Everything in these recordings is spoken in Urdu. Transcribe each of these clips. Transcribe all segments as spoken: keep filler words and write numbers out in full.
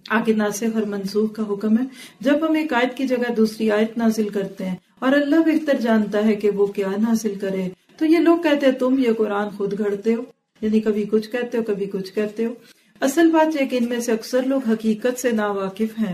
آگے ناسخ اور منسوخ کا حکم ہے. جب ہم ایک آیت کی جگہ دوسری آیت نازل کرتے ہیں اور اللہ بہتر جانتا ہے کہ وہ کیا نازل کرے، تو یہ لوگ کہتے ہیں تم یہ قرآن خود گھڑتے ہو، یعنی کبھی کچھ کہتے ہو کبھی کچھ کہتے ہو. اصل بات یہ کہ ان میں سے اکثر لوگ حقیقت سے ناواقف ہیں.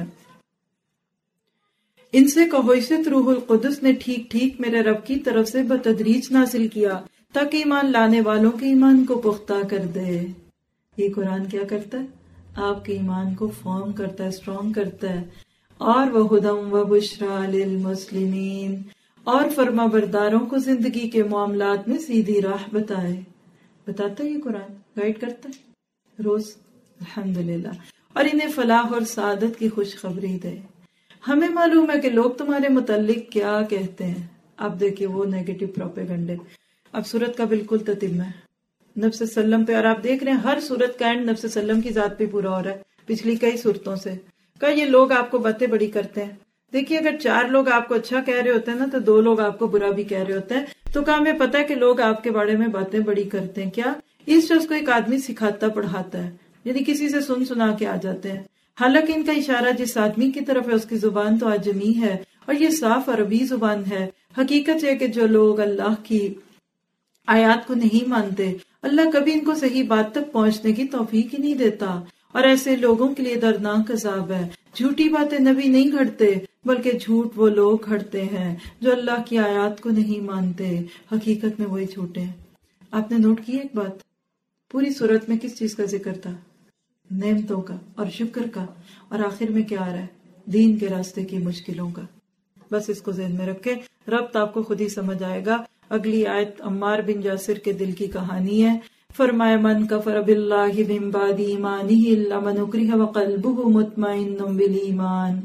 ان سے کہو اسے روح القدس نے ٹھیک ٹھیک میرے رب کی طرف سے بتدریج نازل کیا تاکہ ایمان لانے والوں کے ایمان کو پختہ کر دے. یہ قرآن کیا کرتا ہے؟ آپ کے ایمان کو فارم کرتا ہے، اسٹرانگ کرتا ہے. اور وہ ہدم و بشرا للمسلمین، اور فرما برداروں کو زندگی کے معاملات میں سیدھی راہ بتائے. بتاتا ہے یہ قرآن، گائیڈ کرتا ہے روز، الحمدللہ. اور انہیں فلاح اور سعادت کی خوشخبری دے. ہمیں معلوم ہے کہ لوگ تمہارے متعلق کیا کہتے ہیں. اب دیکھیں وہ نیگیٹو پروپیگنڈے. اب سورت کا بالکل تتمہ ہے نبی صلی اللہ علیہ وسلم پہ، اور آپ دیکھ رہے ہیں ہر سورت کا اینڈ نبی صلی اللہ علیہ وسلم کی ذات پہ پورا ہو رہا ہے پچھلی کئی سورتوں سے. کہ یہ لوگ آپ کو باتیں بڑی کرتے ہیں. دیکھیے اگر چار لوگ آپ کو اچھا کہہ رہے ہوتے ہیں نا تو دو لوگ آپ کو برا بھی کہہ رہے ہوتے ہیں. تو کیا ہمیں پتا ہے کہ لوگ آپ کے بارے میں باتیں بڑی کرتے ہیں؟ کیا اس شخص کو ایک آدمی سکھاتا پڑھاتا ہے، یعنی کسی سے سن سنا کے آ جاتے ہیں. حالانکہ ان کا اشارہ جس آدمی کی طرف ہے اس کی زبان تو آجمی ہے اور یہ صاف عربی زبان ہے. حقیقت یہ کہ جو لوگ اللہ کی آیات کو نہیں مانتے، اللہ کبھی ان کو صحیح بات تک پہنچنے کی توفیق ہی نہیں دیتا. اور ایسے لوگوں کے لیے دردناک عذاب ہے. جھوٹی باتیں نبی نہیں گھڑتے بلکہ جھوٹ وہ لوگ گھڑتے ہیں جو اللہ کی آیات کو نہیں مانتے. حقیقت میں وہی جھوٹے ہیں. آپ نے نوٹ کی ایک بات، پوری صورت میں کس چیز کا ذکر تھا؟ نعمتوں کا اور شکر کا، اور آخر میں کیا آ رہا ہے؟ دین کے راستے کی مشکلوں کا. بس اس کو ذہن میں رکھیں، ربط آپ کو خود ہی سمجھ آئے گا. اگلی آیت عمار بن یاسر کے دل کی کہانی ہے. فرمایا من کفر باللہ من بعد ایمانہ الا من اکرہ وقلبہ مطمئن بالایمان.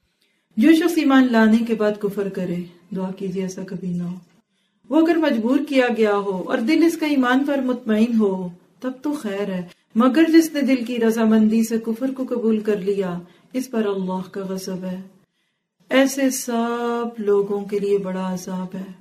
جو شخص ایمان لانے کے بعد کفر کرے، دعا کیجیے ایسا کبھی نہ ہو، وہ اگر مجبور کیا گیا ہو اور دل اس کا ایمان پر مطمئن ہو تب تو خیر ہے، مگر جس نے دل کی رضامندی سے کفر کو قبول کر لیا اس پر اللہ کا غضب ہے. ایسے سب لوگوں کے لیے بڑا عذاب ہے.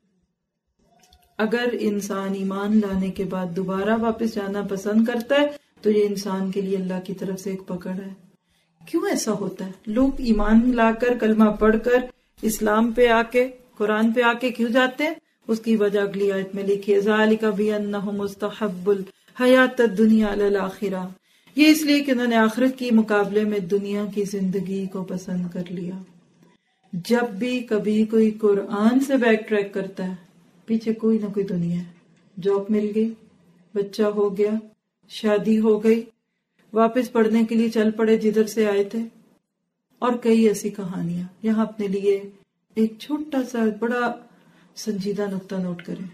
اگر انسان ایمان لانے کے بعد دوبارہ واپس جانا پسند کرتا ہے تو یہ انسان کے لیے اللہ کی طرف سے ایک پکڑ ہے. کیوں ایسا ہوتا ہے؟ لوگ ایمان لا کر کلمہ پڑھ کر اسلام پہ آ کے قرآن پہ آ کے کیوں جاتے ہیں؟ اس کی وجہ اگلی آیت میں لکھی ہے ذالک بانہ مستحب الحیات الدنیا علی الآخرہ. یہ اس لیے کہ انہوں نے آخرت کی مقابلے میں دنیا کی زندگی کو پسند کر لیا. جب بھی کبھی کوئی قرآن سے بیک ٹریک کرتا ہے پیچھے کوئی نہ کوئی دنیا ہے. جاب مل گئی، بچہ ہو گیا، شادی ہو گئی، واپس پڑھنے کے لیے چل پڑے جدھر سے آئے تھے، اور کئی ایسی کہانیاں. یہاں اپنے لیے ایک چھوٹا سا بڑا سنجیدہ نقطہ نوٹ کریں.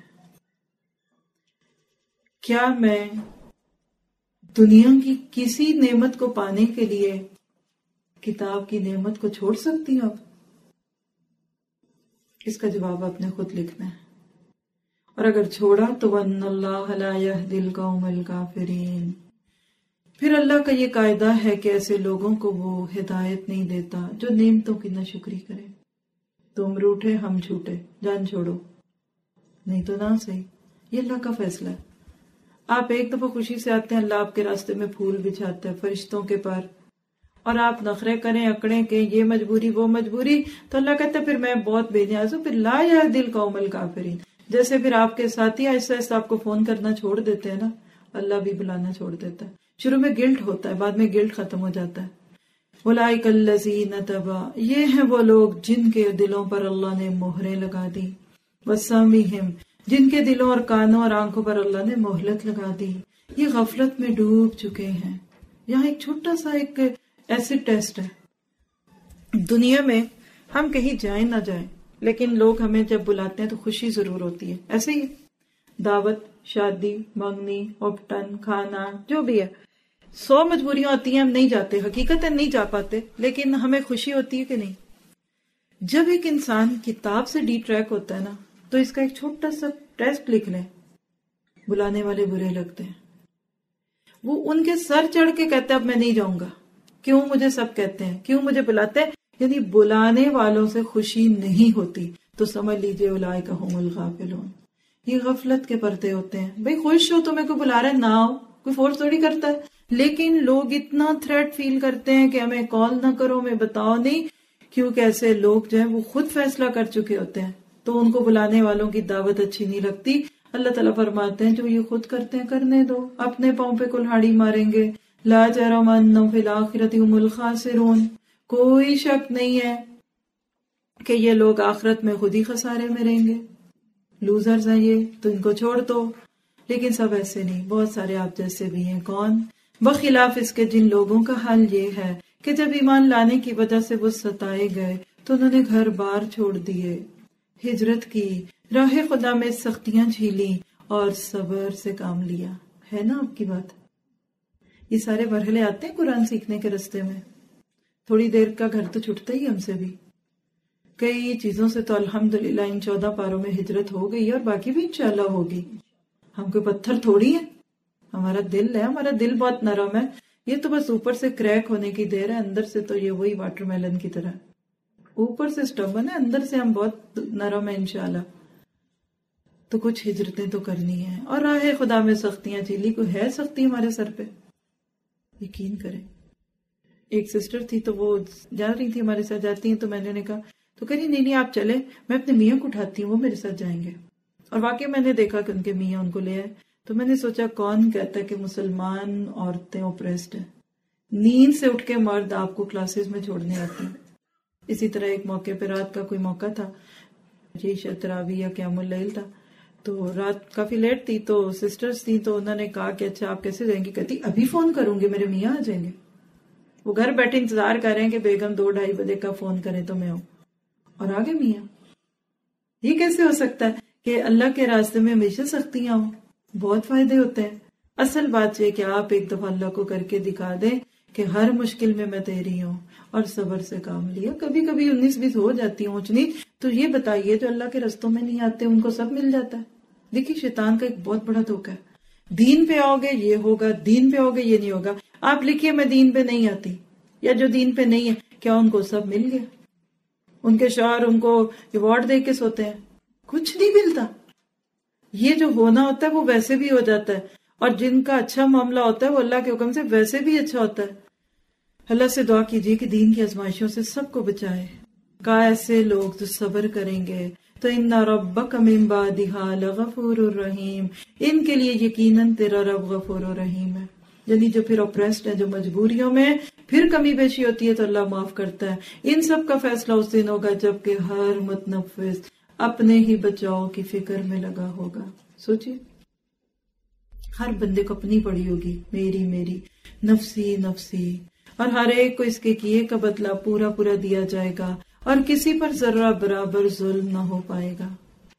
کیا میں دنیا کی کسی نعمت کو پانے کے لیے کتاب کی نعمت کو چھوڑ سکتی ہوں؟ اس کا جواب آپ نے خود لکھنا ہے. اور اگر چھوڑا تو وَإِنَّ اللَّهَ لَا يَهْدِي الْقَوْمَ الْكَافِرِينَ. پھر اللہ کا یہ قاعدہ ہے کہ ایسے لوگوں کو وہ ہدایت نہیں دیتا جو نعمتوں کی ناشکری کرے. تم روٹھے ہم جھوٹے، جان چھوڑو، نہیں تو نہ صحیح. یہ اللہ کا فیصلہ ہے. آپ ایک دفعہ خوشی سے آتے ہیں، اللہ آپ کے راستے میں پھول بچھاتا ہے فرشتوں کے پر، اور آپ نخرے کریں اکڑیں کہ یہ مجبوری وہ مجبوری، تو اللہ کہتا ہے پھر میں بہت بے نیاز ہوں. پھر لا یہدی القوم الکافرین. جیسے پھر آپ کے ساتھی آہستہ آہستہ آپ کو فون کرنا چھوڑ دیتے ہیں نا، اللہ بھی بلانا چھوڑ دیتا ہے. شروع میں گلٹ ہوتا ہے، بعد میں گلٹ ختم ہو جاتا ہے. اولئک الذین طبع، یہ ہیں وہ لوگ جن کے دلوں پر اللہ نے مہریں لگا دی. وسمعہم، جن کے دلوں اور کانوں اور آنکھوں پر اللہ نے مہلت لگا دی. یہ غفلت میں ڈوب چکے ہیں. یہاں ایک چھوٹا سا ایک ایسڈ ٹیسٹ ہے. دنیا میں ہم کہیں جائیں نہ جائیں لیکن لوگ ہمیں جب بلاتے ہیں تو خوشی ضرور ہوتی ہے. ایسے ہی دعوت، شادی، منگنی، اپٹن، کھانا، جو بھی ہے، سو مجبوریاں ہوتی ہیں، ہم نہیں جاتے، حقیقت ہے نہیں جا پاتے، لیکن ہمیں خوشی ہوتی ہے کہ نہیں. جب ایک انسان کتاب سے ڈی ٹریک ہوتا ہے نا تو اس کا ایک چھوٹا سا ٹیسٹ لکھ لیں. بلانے والے برے لگتے ہیں، وہ ان کے سر چڑھ کے کہتے ہیں اب میں نہیں جاؤں گا. کیوں مجھے سب کہتے ہیں، کیوں مجھے بلاتے ہیں؟ یعنی بلانے والوں سے خوشی نہیں ہوتی. تو سمجھ لیجئے اولئک هم الغافلون. یہ غفلت کے پردے ہوتے ہیں. بھئی خوش ہو، تمہیں کوئی بلا رہا ہے نہ آؤ، کوئی فورس تھوڑی کرتا ہے. لیکن لوگ اتنا تھریٹ فیل کرتے ہیں کہ ہمیں کال نہ کرو، ہمیں بتاؤ نہیں، کیونکہ ایسے لوگ جو ہیں وہ خود فیصلہ کر چکے ہوتے ہیں، تو ان کو بلانے والوں کی دعوت اچھی نہیں لگتی۔ اللہ تعالیٰ فرماتے ہیں جو یہ خود کرتے ہیں کرنے دو، اپنے پاؤں پہ کلہاڑی ماریں گے۔ لا جرم انہم فی الآخرۃ ھم الخاسرون، کوئی شک نہیں ہے کہ یہ لوگ آخرت میں خود ہی خسارے میں رہیں گے، لوزرز ہیں یہ، تو ان کو چھوڑ دو۔ لیکن سب ایسے نہیں، بہت سارے آپ جیسے بھی ہیں۔ کون؟ بخلاف اس کے جن لوگوں کا حال یہ ہے کہ جب ایمان لانے کی وجہ سے وہ ستائے گئے تو انہوں نے گھر بار چھوڑ دیے، ہجرت کی، راہ خدا میں سختیاں جھیلی اور صبر سے کام لیا۔ ہے نا آپ کی بات؟ یہ سارے مرحلے آتے ہیں قرآن سیکھنے کے رستے میں۔ تھوڑی دیر کا گھر تو چھٹتا ہی ہم سے بھی، کئی چیزوں سے تو الحمدللہ ان چودہ پاروں میں ہجرت ہو گئی اور باقی بھی انشاءاللہ ہوگی۔ ہم کوئی پتھر تھوڑی ہیں، ہمارا دل ہے، ہمارا دل بہت نرم ہے، یہ تو بس اوپر سے کریک ہونے کی دیر ہے، اندر سے تو یہ وہی واٹر میلن کی طرح اوپر سے سٹبن ہے، اندر سے ہم بہت نرم ہیں انشاءاللہ۔ تو کچھ ہجرتیں تو کرنی ہیں، اور راہ خدا میں سختیاں جھیلی، کوئی ہے سختی ہمارے سر پہ؟ یقین کریں۔ ایک سسٹر تھی تو وہ جا رہی تھی ہمارے ساتھ، جاتی ہیں تو میں نے کہا تو کہہ رہی نہیں نہیں آپ چلے، میں اپنے میاں کو اٹھاتی ہوں، وہ میرے ساتھ جائیں گے۔ اور واقعی میں نے دیکھا کہ ان کے میاں ان کو لے آئے، تو میں نے سوچا کون کہتا ہے کہ مسلمان عورتیں اوپریسڈ ہیں؟ نیند سے اٹھ کے مرد آپ کو کلاسز میں چھوڑنے آتے ہیں۔ اسی طرح ایک موقع پہ رات کا کوئی موقع تھا، جی شاید تراویح یا قیام اللیل تھا، تو رات کافی لیٹ تھی، تو سسٹرز تھیں تو انہوں نے کہا کہ اچھا آپ کیسے جائیں گی؟ کہتی ابھی فون کروں گی، میرے میاں آ جائیں گے۔ وہ گھر بیٹھے انتظار کر رہے ہیں کہ بیگم دو ڈھائی بجے کا فون کریں تو میں ہوں، اور آگے میاں۔ یہ کیسے ہو سکتا ہے کہ اللہ کے راستے میں ہمیشہ سختیاں ہوں؟ بہت فائدے ہوتے ہیں۔ اصل بات یہ کہ آپ ایک دفعہ اللہ کو کر کے دکھا دیں کہ ہر مشکل میں میں تیری ہوں، اور صبر سے کام لیا۔ کبھی کبھی انیس بیس ہو جاتی ہوں اونچ نیچ، تو یہ بتائیے جو اللہ کے رستوں میں نہیں آتے ان کو سب مل جاتا ہے۔ دیکھیے شیطان کا ایک بہت بڑا دھوکہ ہے، دین پہ آؤ گے یہ ہوگا، دین پہ آؤ گے یہ نہیں ہوگا۔ آپ لکھیے میں دین پہ نہیں آتی، یا جو دین پہ نہیں ہے، کیا ان کو سب مل گیا؟ ان کے شوہر ان کو ایوارڈ دے کے سوتے ہیں، کچھ نہیں ملتا۔ یہ جو ہونا ہوتا ہے وہ ویسے بھی ہو جاتا ہے، اور جن کا اچھا معاملہ ہوتا ہے وہ اللہ کے حکم سے ویسے بھی اچھا ہوتا ہے۔ اللہ سے دعا کیجیے کہ دین کی آزمائشوں سے سب کو بچائے۔ کا ایسے لوگ جو صبر کریں گے تو ان ربک من بعدھا لغفور الرحیم، ان کے لیے یقیناً تیرا رب غفور الرحیم ہے۔ یعنی جو پھر اپریسڈ ہے، جو مجبوریوں میں پھر کمی بیشی ہوتی ہے تو اللہ معاف کرتا ہے۔ ان سب کا فیصلہ اس دن ہوگا جب کہ ہر متنفس اپنے ہی بچاؤ کی فکر میں لگا ہوگا۔ سوچیے ہر بندے کو اپنی پڑی ہوگی، میری میری نفسی نفسی، اور ہر ایک کو اس کے کیے کا بدلہ پورا پورا دیا جائے گا، اور کسی پر ذرہ برابر ظلم نہ ہو پائے گا۔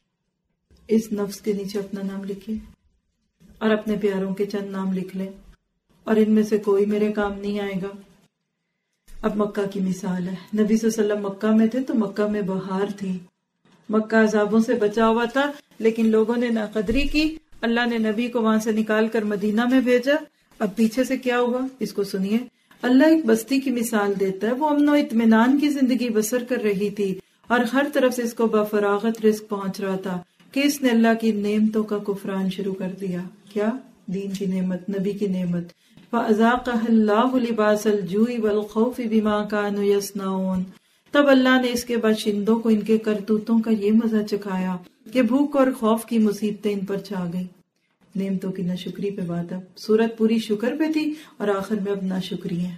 اس نفس کے نیچے اپنا نام لکھیے اور اپنے پیاروں کے چند نام لکھ لیں، اور ان میں سے کوئی میرے کام نہیں آئے گا۔ اب مکہ کی مثال ہے، نبی صلی اللہ علیہ وسلم مکہ میں تھے تو مکہ میں بہار تھی، مکہ عذابوں سے بچا ہوا تھا، لیکن لوگوں نے ناقدری کی، اللہ نے نبی کو وہاں سے نکال کر مدینہ میں بھیجا۔ اب پیچھے سے کیا ہوا اس کو سنیے۔ اللہ ایک بستی کی مثال دیتا ہے، وہ امن و اطمینان کی زندگی بسر کر رہی تھی، اور ہر طرف سے اس کو بفراغت رزق پہنچ رہا تھا کہ اس نے اللہ کی نعمتوں کا کفران شروع کر دیا۔ کیا؟ دین کی نعمت، نبی کی نعمت۔ فَأَذَاقَهَا اللَّهُ لِبَاسَ الْجُوعِ وَالْخَوْفِ بِمَا كَانُوا يَصْنَعُونَ۔ تب اللہ نے اس کے باشندوں کو ان کے کرتوتوں کا یہ مزہ چکھایا کہ بھوک اور خوف کی مصیبتیں ان پر چھا گئیں۔ نعمتوں کی ناشکری پہ بات ہے، سورت پوری شکر پہ تھی اور آخر میں اب ناشکری ہے۔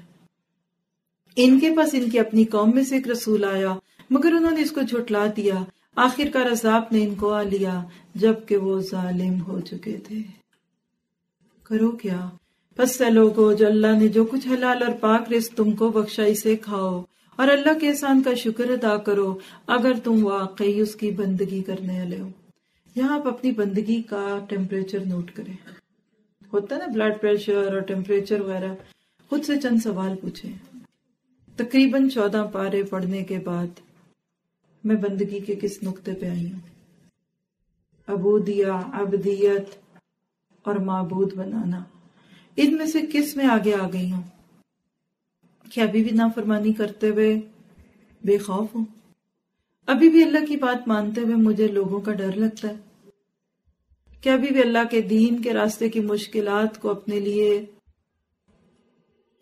ان کے پاس ان کی اپنی قوم میں سے ایک رسول آیا، مگر انہوں نے اس کو جھٹلا دیا، آخر کار عذاب نے ان کو آ لیا جبکہ وہ ظالم ہو چکے تھے۔ کرو کیا؟ پس سے لوگو جو اللہ نے جو کچھ حلال اور پاک رزق تم کو بخشا اسے کھاؤ، اور اللہ کے احسان کا شکر ادا کرو اگر تم واقعی اس کی بندگی کرنے والے ہو۔ یہاں آپ اپنی بندگی کا ٹیمپریچر نوٹ کریں، ہوتا ہے نا بلڈ پریشر اور ٹیمپریچر وغیرہ، خود سے چند سوال پوچھیں۔ تقریباً چودہ پارے پڑھنے کے بعد میں بندگی کے کس نقطے پہ آئی ہوں؟ عبودیہ، عبدیت اور معبود بنانا، ان میں سے کس میں آگے آ گئی ہوں؟ کیا ابھی بھی نافرمانی کرتے ہوئے بے خوف ہوں؟ ابھی بھی اللہ کی بات مانتے ہوئے مجھے لوگوں کا ڈر لگتا ہے؟ کیا ابھی بھی اللہ کے دین کے راستے کی مشکلات کو اپنے لیے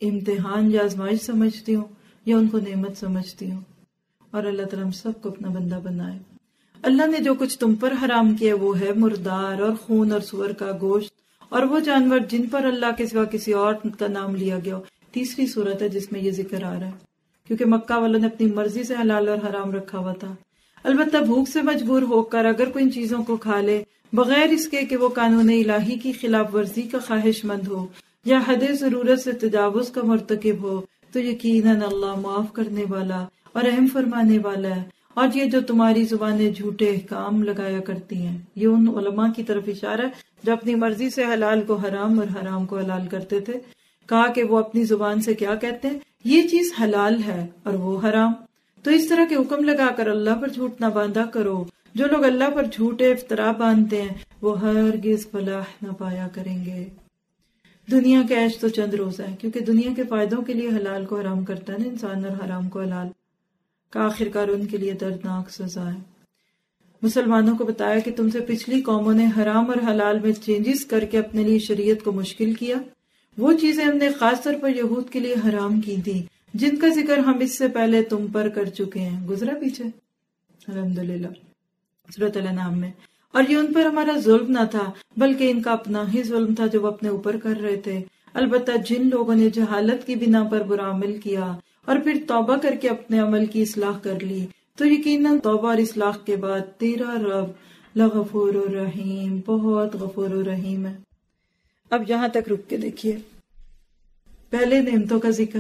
امتحان یا آزمائش سمجھتی ہوں یا ان کو نعمت سمجھتی ہوں. اور اللہ تعالیٰ ہم سب کو اپنا بندہ بنائے. اللہ نے جو کچھ تم پر حرام کیا وہ ہے مردار اور خون اور سور کا گوشت اور وہ جانور جن پر اللہ کے سوا کسی اور کا نام لیا گیا ہو. تیسری صورت ہے جس میں یہ ذکر آ رہا ہے، کیونکہ مکہ والوں نے اپنی مرضی سے حلال اور حرام رکھا ہوا تھا. البتہ بھوک سے مجبور ہو کر اگر کوئی ان چیزوں کو کھا لے بغیر اس کے کہ وہ قانون الہی کی خلاف ورزی کا خواہش مند ہو یا حد ضرورت سے تجاوز کا مرتکب ہو تو یقیناً اللہ معاف کرنے والا اور رحم فرمانے والا ہے. اور یہ جو تمہاری زبانیں جھوٹے احکام لگایا کرتی ہیں، یہ ان علماء کی طرف اشارہ ہے جو اپنی مرضی سے حلال کو حرام اور حرام کو حلال کرتے تھے. کہا کہ وہ اپنی زبان سے کیا کہتے ہیں، یہ چیز حلال ہے اور وہ حرام. تو اس طرح کے حکم لگا کر اللہ پر جھوٹ نہ باندھا کرو. جو لوگ اللہ پر جھوٹے افطرا باندھتے ہیں وہ ہرگز فلاح نہ پایا کریں گے. دنیا کے عیش تو چند روز ہے، کیونکہ دنیا کے فائدوں کے لیے حلال کو حرام کرتا ہے نا انسان، اور حرام کو حلال کا آخر کار ان کے لیے دردناک سزا ہے. مسلمانوں کو بتایا کہ تم سے پچھلی قوموں نے حرام اور حلال میں چینجز کر کے اپنے لیے شریعت کو مشکل کیا. وہ چیزیں ہم نے خاص طور پر یہود کے لیے حرام کی تھی جن کا ذکر ہم اس سے پہلے تم پر کر چکے ہیں، گزرا پیچھے الحمدللہ سورۃ الانعام میں. اور یہ ان پر ہمارا ظلم نہ تھا بلکہ ان کا اپنا ہی ظلم تھا جو وہ اپنے اوپر کر رہے تھے. البتہ جن لوگوں نے جہالت کی بنا پر برا عمل کیا اور پھر توبہ کر کے اپنے عمل کی اصلاح کر لی تو یقیناً توبہ اور اصلاح کے بعد تیرا رب لغفور الرحیم، بہت غفور الرحیم ہے. اب یہاں تک رک کے دیکھیے. پہلے نعمتوں کا ذکر،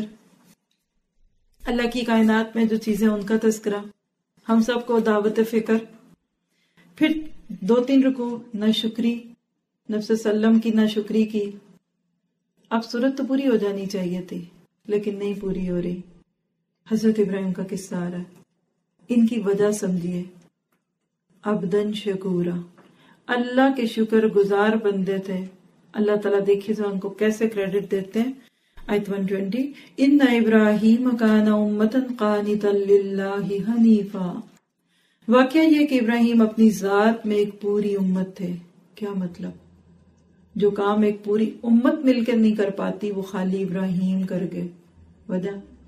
اللہ کی کائنات میں جو چیزیں ان کا تذکرہ، ہم سب کو دعوت فکر. پھر دو تین رکوع ناشکری، نفس سلم کی ناشکری کی. اب صورت تو پوری ہو جانی چاہیے تھی لیکن نہیں پوری ہو رہی. حضرت ابراہیم کا قصہ آ رہا ہے، ان کی وجہ سمجھیے. عبدن شکورا، اللہ کے شکر گزار بندے تھے. اللہ تعالیٰ دیکھیے ان کو کیسے کریڈٹ دیتے ہیں. آیت ایک سو بیس، ان ابراہیم کان امۃ قانتا للہ حنیفا. واقعہ یہ کہ ابراہیم اپنی ذات میں ایک پوری امت تھے. کیا مطلب؟ جو کام ایک پوری امت مل کر نہیں کر پاتی وہ خالی ابراہیم کر گئے. وجہ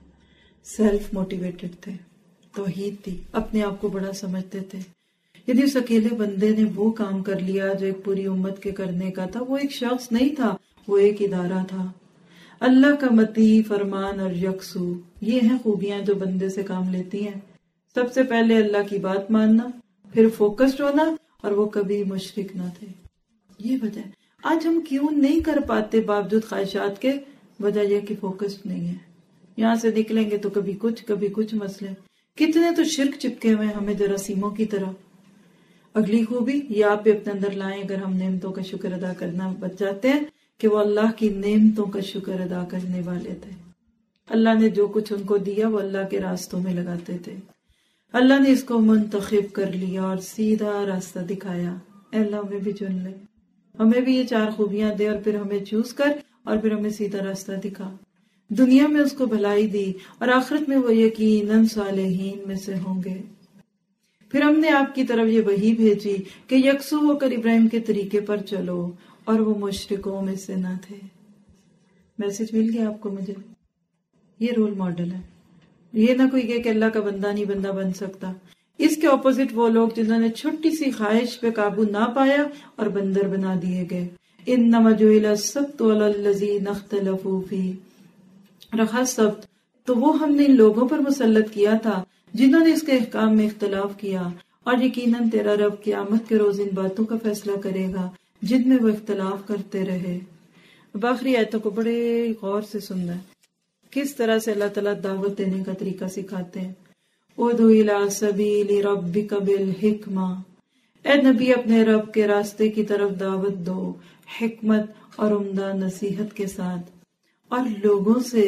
سیلف موٹیویٹڈ تھے، توحید تھی، اپنے آپ کو بڑا سمجھتے تھے. یعنی اس اکیلے بندے نے وہ کام کر لیا جو ایک پوری امت کے کرنے کا تھا. وہ ایک شخص نہیں تھا، وہ ایک ادارہ تھا. اللہ کا مطیع، فرمان اور یکسو، یہ ہیں خوبیاں جو بندے سے کام لیتی ہیں. سب سے پہلے اللہ کی بات ماننا، پھر فوکسڈ ہونا، اور وہ کبھی مشرک نہ تھے. یہ وجہ ہے آج ہم کیوں نہیں کر پاتے باوجود خواہشات کے. وجہ یہ کہ فوکسڈ نہیں ہے. یہاں سے نکلیں گے تو کبھی کچھ کبھی کچھ مسئلے. کتنے تو شرک چپکے ہوئے ہمیں جراثیموں کی طرح. اگلی خوبی یہ آپ بھی اپنے اندر لائیں، اگر ہم نعمتوں کا شکر ادا کرنا بچ جاتے ہیں، کہ وہ اللہ کی نعمتوں کا شکر ادا کرنے والے تھے. اللہ نے جو کچھ ان کو دیا وہ اللہ کے راستوں میں لگاتے تھے. اللہ نے اس کو منتخب کر لیا اور سیدھا راستہ دکھایا. اے اللہ ہمیں بھی چن لے، ہمیں بھی یہ چار خوبیاں دے اور پھر ہمیں چوز کر اور پھر ہمیں سیدھا راستہ دکھا. دنیا میں اس کو بھلائی دی اور آخرت میں وہ یقیناً صالحین میں سے ہوں گے. پھر ہم نے آپ کی طرف یہ وحی بھیجی کہ یکسو ہو کر ابراہیم کے طریقے پر چلو اور وہ مشرکوں میں سے نہ تھے. میسج مل گیا آپ کو؟ مجھے یہ رول ماڈل ہے. یہ نہ کوئی کہ اللہ کا بندہ نہیں بندہ بن سکتا. اس کے اپوزٹ وہ لوگ جنہوں نے چھوٹی سی خواہش پہ قابو نہ پایا اور بندر بنا دیے گئے. انما جعل السبت علی الذین اختلفوا فیہ، رہا سبت تو وہ ہم نے ان لوگوں پر مسلط کیا تھا جنہوں نے اس کے احکام میں اختلاف کیا. اور یقیناً تیرا رب قیامت کے روز ان باتوں کا فیصلہ کرے گا جن میں وہ اختلاف کرتے رہے. اب آخری آیتوں کو بڑے غور سے سننا ہے، کس طرح سے اللہ تعالیٰ دعوت دینے کا طریقہ سکھاتے ہیں. ادعو الی سبیل ربک بالحکمہ، اے نبی اپنے رب کے راستے کی طرف دعوت دو حکمت اور عمدہ نصیحت کے ساتھ، اور لوگوں سے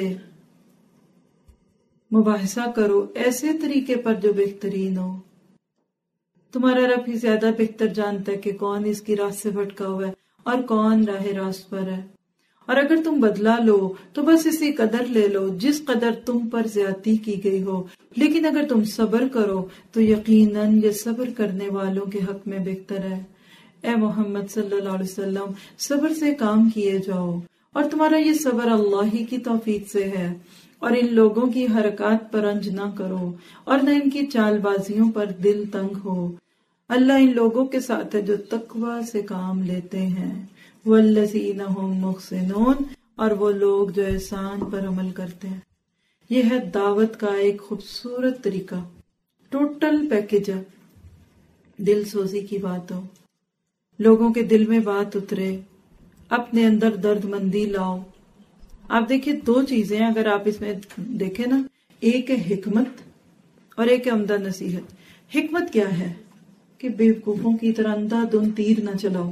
مباحثہ کرو ایسے طریقے پر جو بہترین ہو. تمہارا رب ہی زیادہ بہتر جانتا ہے کہ کون اس کی راہ سے بھٹکا ہوا ہے اور کون راہ راست پر ہے. اور اگر تم بدلہ لو تو بس اسی قدر لے لو جس قدر تم پر زیادتی کی گئی ہو، لیکن اگر تم صبر کرو تو یقیناً یہ صبر کرنے والوں کے حق میں بہتر ہے. اے محمد صلی اللہ علیہ وسلم صبر سے کام کیے جاؤ اور تمہارا یہ صبر اللہ ہی کی توفیق سے ہے، اور ان لوگوں کی حرکات پر رنج نہ کرو اور نہ ان کی چال بازیوں پر دل تنگ ہو۔ اللہ ان لوگوں کے ساتھ ہے جو تقوی سے کام لیتے ہیں، والذین هم محسنون، اور وہ لوگ جو احسان پر عمل کرتے ہیں۔ یہ ہے دعوت کا ایک خوبصورت طریقہ، ٹوٹل پیکج ہے۔ دل سوزی کی بات ہو، لوگوں کے دل میں بات اترے، اپنے اندر درد مندی لاؤ۔ آپ دیکھیں دو چیزیں اگر آپ اس میں دیکھیں نا، ایک ہے حکمت اور ایک ہے عمدہ نصیحت۔ حکمت کیا ہے کہ بیوقوفوں کی طرح اندھا دھند تیر نہ چلاؤ،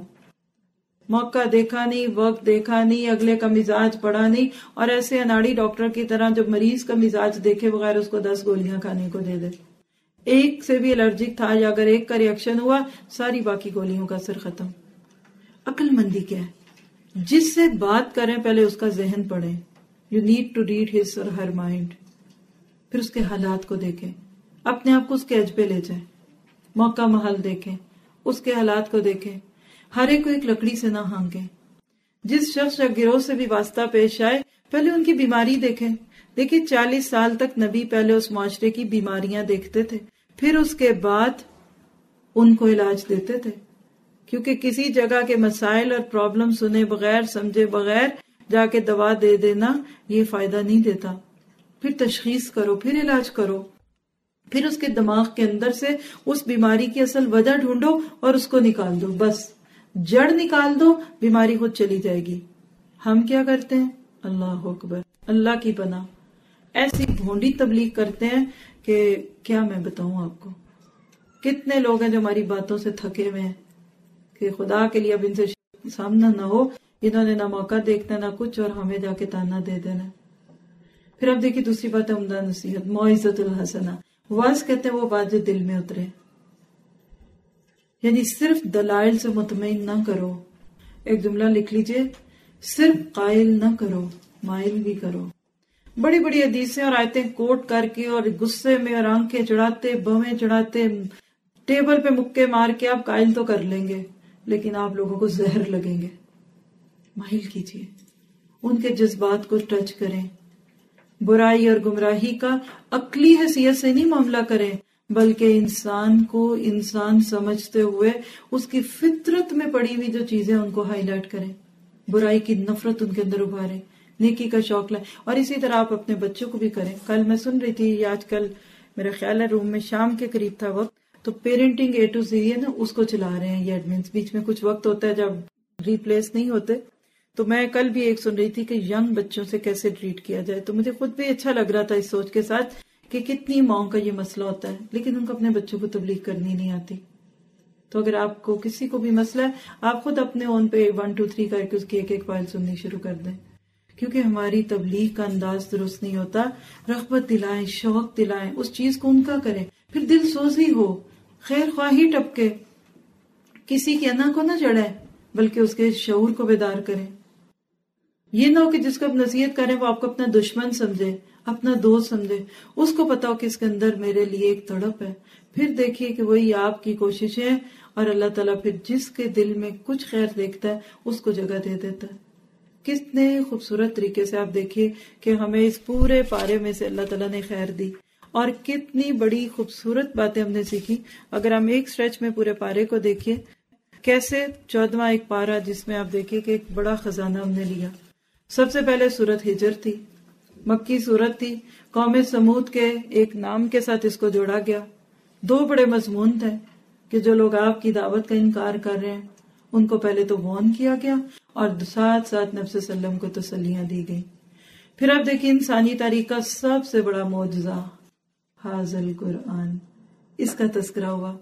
موقع دیکھا نہیں، وقت دیکھا نہیں، اگلے کا مزاج پڑھا نہیں، اور ایسے اناڑی ڈاکٹر کی طرح جب مریض کا مزاج دیکھے بغیر اس کو دس گولیاں کھانے کو دے دے۔ ایک سے بھی الرجک تھا یا اگر ایک کا ریئیکشن ہوا، ساری باقی گولیوں کا اثر ختم۔ عقل مندی کیا ہے؟ جس سے بات کریں پہلے اس کا ذہن پڑھیں، you need to read his or her mind, پھر اس کے حالات کو دیکھیں، اپنے آپ کو اس کے ایج پہ لے جائیں، موقع محل دیکھیں، اس کے حالات کو دیکھیں، ہر ایک کو ایک لکڑی سے نہ ہانکیں۔ جس شخص یا گروہ سے بھی واسطہ پیش آئے پہلے ان کی بیماری دیکھیں۔ دیکھیں چالیس سال تک نبی پہلے اس معاشرے کی بیماریاں دیکھتے تھے، پھر اس کے بعد ان کو علاج دیتے تھے، کیونکہ کسی جگہ کے مسائل اور پرابلم سنے بغیر سمجھے بغیر جا کے دوا دے دینا یہ فائدہ نہیں دیتا۔ پھر تشخیص کرو، پھر علاج کرو، پھر اس کے دماغ کے اندر سے اس بیماری کی اصل وجہ ڈھونڈو اور اس کو نکال دو، بس جڑ نکال دو، بیماری خود چلی جائے گی۔ ہم کیا کرتے ہیں؟ اللہ اکبر، اللہ کی پناہ، ایسی بھونڈی تبلیغ کرتے ہیں کہ کیا میں بتاؤں آپ کو۔ کتنے لوگ ہیں جو ہماری باتوں سے تھکے ہوئے ہیں کہ خدا کے لیے اب ان سے سامنا نہ ہو، انہوں نے نہ موقع دیکھنا نہ کچھ، اور ہمیں جا کے تانا دے دینا۔ پھر اب دیکھیے دوسری بات ہے عمدہ نصیحت، موعظۃ الحسنہ۔ واعظ کہتے ہیں وہ بات جو دل میں اترے، یعنی صرف دلائل سے مطمئن نہ کرو۔ ایک جملہ لکھ لیجئے، صرف قائل نہ کرو، مائل بھی کرو۔ بڑی بڑی حدیثیں اور آیتیں کوٹ کر کے اور غصے میں اور آنکھیں چڑھاتے، بویں چڑھاتے، ٹیبل پہ مکے مار کے آپ قائل تو کر لیں گے، لیکن آپ لوگوں کو زہر لگیں گے۔ مائل کیجئے، ان کے جذبات کو ٹچ کریں، برائی اور گمراہی کا عقلی حیثیت سے نہیں معاملہ کریں، بلکہ انسان کو انسان سمجھتے ہوئے اس کی فطرت میں پڑی ہوئی جو چیزیں ان کو ہائی لائٹ کریں، برائی کی نفرت ان کے اندر ابھاریں، نیکی کا شوق لائیں۔ اور اسی طرح آپ اپنے بچوں کو بھی کریں۔ کل میں سن رہی تھی، آج کل میرا خیال ہے روم میں شام کے قریب تھا وقت، تو پیرنٹنگ اے ٹو زی ہے نا، اس کو چلا رہے ہیں یہ ایڈمنس۔ بیچ میں کچھ وقت ہوتا ہے جب ریپلیس نہیں ہوتے، تو میں کل بھی ایک سن رہی تھی کہ ینگ بچوں سے کیسے ٹریٹ کیا جائے، تو مجھے خود بھی اچھا لگ رہا تھا اس سوچ کے ساتھ کہ کتنی ماؤں کا یہ مسئلہ ہوتا ہے، لیکن ان کو اپنے بچوں کو تبلیغ کرنی نہیں آتی۔ تو اگر آپ کو کسی کو بھی مسئلہ ہے، آپ خود اپنے اون پہ ون ٹو تھری کر کے اس کی ایک ایک فائل سننی شروع کر دیں، کیونکہ ہماری تبلیغ کا انداز درست نہیں ہوتا۔ رغبت دلائیں، شوق دلائیں، اس چیز کو ان کا کریں، پھر دل سوزی ہو، خیر خواہی ٹپکے، کسی کی انا کو نہ چڑھیں بلکہ اس کے شعور کو بیدار کریں۔ یہ نہ ہو کہ جس کو آپ نصیحت کریں وہ آپ کو اپنا دشمن سمجھے، اپنا دوست سمجھے، اس کو پتا ہو کہ اس کے اندر میرے لیے ایک تڑپ ہے۔ پھر دیکھیے کہ وہی آپ کی کوششیں، اور اللہ تعالیٰ پھر جس کے دل میں کچھ خیر دیکھتا ہے اس کو جگہ دے دیتا ہے۔ کتنے خوبصورت طریقے سے آپ دیکھیے کہ ہمیں اس پورے پارے میں سے اللہ تعالیٰ نے خیر دی، اور کتنی بڑی خوبصورت باتیں ہم نے سیکھی۔ اگر ہم ایک سٹریچ میں پورے پارے کو دیکھیے، کیسے چودواں ایک پارا جس میں آپ دیکھیے کہ ایک بڑا خزانہ ہم نے لیا۔ سب سے پہلے سورت ہجر تھی، مکی سورت تھی، قوم سمود کے ایک نام کے ساتھ اس کو جوڑا گیا۔ دو بڑے مضمون تھے کہ جو لوگ آپ کی دعوت کا انکار کر رہے ہیں ان کو پہلے تو وارن کیا گیا، اور ساتھ ساتھ نبی صلی اللہ علیہ وسلم کو تسلیاں دی گئی۔ پھر آپ دیکھیں انسانی تاریخ کا سب سے بڑا معجزہ حاضل قرآن، اس کا تذکرہ ہوا۔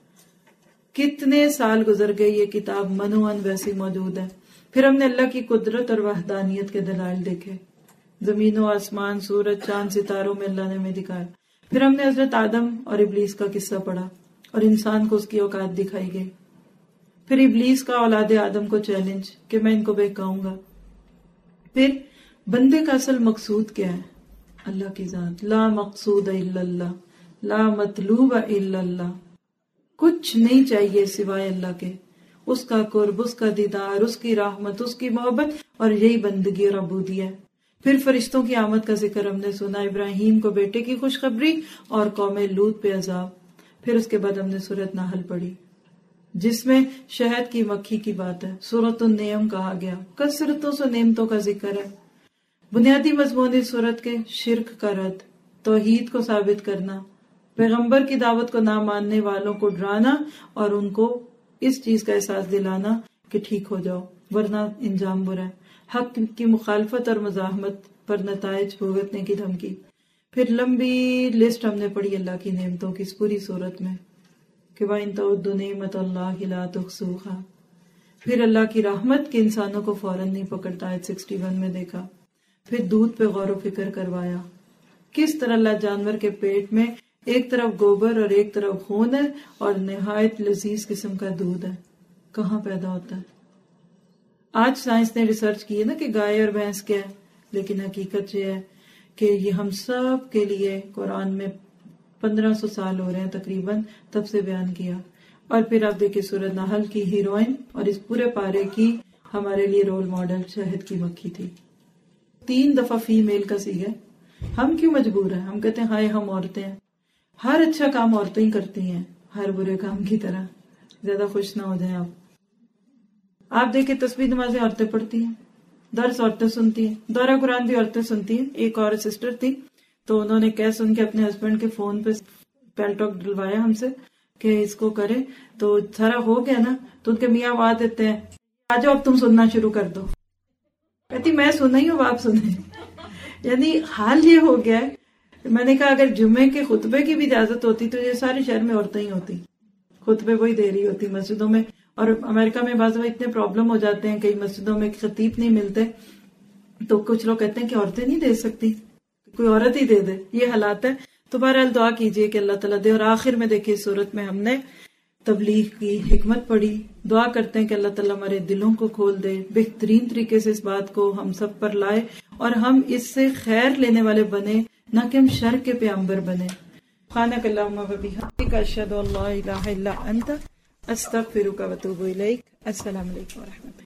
کتنے سال گزر گئے، یہ کتاب منوعن ویسی موجود ہے۔ پھر ہم نے اللہ کی قدرت اور وحدانیت کے دلائل دیکھے، زمین و آسمان، سورج، چاند، ستاروں میں اللہ نے ہمیں دکھایا۔ پھر ہم نے حضرت آدم اور ابلیس کا قصہ پڑھا اور انسان کو اس کی اوقات دکھائی گئی۔ پھر ابلیس کا اولاد آدم کو چیلنج کہ میں ان کو بہکاؤں گا۔ پھر بندے کا اصل مقصود کیا ہے؟ اللہ کی ذات، لا مقصود الا اللہ، لا مطلوب الا اللہ، کچھ نہیں چاہیے سوائے اللہ کے۔ اس کا قرب، اس کا دیدار، اس کی رحمت، اس کی محبت، اور یہی بندگی اور عبودیت ہے۔ پھر فرشتوں کی آمد کا ذکر ہم نے سنا، ابراہیم کو بیٹے کی خوشخبری اور قوم لوط پہ عذاب۔ پھر اس کے بعد ہم نے سورۃ نحل پڑھی جس میں شہد کی مکھی کی بات ہے، سورۃ النعم کہا گیا، کثرتوں سے نعمتوں کا ذکر ہے۔ بنیادی مضمون اس سورت کے شرک کا رد، توحید کو ثابت کرنا، پیغمبر کی دعوت کو نہ ماننے والوں کو ڈرانا اور ان کو اس چیز کا احساس دلانا کہ ٹھیک ہو جاؤ ورنہ انجام برا ہے، حق کی مخالفت اور مزاحمت پر نتائج بھگتنے کی دھمکی۔ پھر لمبی لسٹ ہم نے پڑھی اللہ کی نعمتوں کی اس پوری صورت میں کہ وَإِن تَعُدُّوا نِعْمَتَ اللَّهِ لَا تُحْصُوهَا۔ پھر اللہ کی رحمت کہ انسانوں کو فوراً نہیں پکڑتا، آیت اکسٹھ میں دیکھا۔ پھر دودھ پہ غور و فکر کروایا، کس طرح اللہ جانور کے پیٹ میں ایک طرف گوبر اور ایک طرف خون ہے اور نہایت لذیذ قسم کا دودھ ہے، کہاں پیدا ہوتا ہے۔ آج سائنس نے ریسرچ کی ہے نا کہ گائے اور بھینس کیا ہے، لیکن حقیقت یہ ہے کہ یہ ہم سب کے لیے قرآن میں پندرہ سو سال ہو رہے ہیں تقریباً تب سے بیان کیا۔ اور پھر آپ دیکھیں سورۃ نحل کی ہیروئن اور اس پورے پارے کی ہمارے لیے رول ماڈل شہد کی مکھی تھی۔ تین دفعہ فیمیل کا سیگا، ہم کیوں مجبور ہیں؟ ہم کہتے ہیں ہائے ہم عورتیں ہیں، ہر اچھا کام عورتیں ہی کرتی ہیں، ہر برے کام کی طرح زیادہ خوش نہ ہو جائیں آپ۔ آپ دیکھیں تسبیح نمازیں عورتیں پڑھتی ہیں، درس عورتیں سنتی ہیں، دورہ قرآن بھی عورتیں سنتی ہیں۔ ایک اور سسٹر تھی تو انہوں نے کہہ سن کے اپنے ہسبینڈ کے فون پہ پیل ٹاک ڈلوایا ہم سے کہ اس کو کرے، تو سارا ہو گیا نا تو ان کے میاں آواز دیتے ہیں آ جاؤ اب تم سننا شروع کر دو، کہتی میں سنا ہی ہوں آپ سنیں۔ یعنی حال یہ ہو گیا ہے، میں نے کہا اگر جمعے کے خطبے کی بھی اجازت ہوتی تو یہ سارے شہر میں عورتیں ہی ہوتی، خطبے وہی دے رہی ہوتی مسجدوں میں۔ اور امریکہ میں بعض وقت اتنے پرابلم ہو جاتے ہیں، کئی مسجدوں میں خطیب نہیں ملتے تو کچھ لوگ کہتے ہیں کہ عورتیں نہیں دے سکتی، کوئی عورت ہی دے دے، یہ حالات ہے۔ تو بہرحال دعا کیجئے کہ اللہ تعالیٰ دے۔ اور آخر میں دیکھیے صورت میں ہم نے تبلیغ کی حکمت پڑھی، دعا کرتے ہیں کہ اللہ تعالیٰ ہمارے دلوں کو کھول دے، بہترین طریقے سے اس بات کو ہم سب پر لائے اور ہم اس سے خیر لینے والے بنے، نہ کہ ہم شر کے پیغمبر بنے۔ سبحانک اللہم و بحمدک، اشہد ان لا الہ الا انت، استغفرک و اتوب الیک۔ السلام علیکم و رحمۃ اللہ۔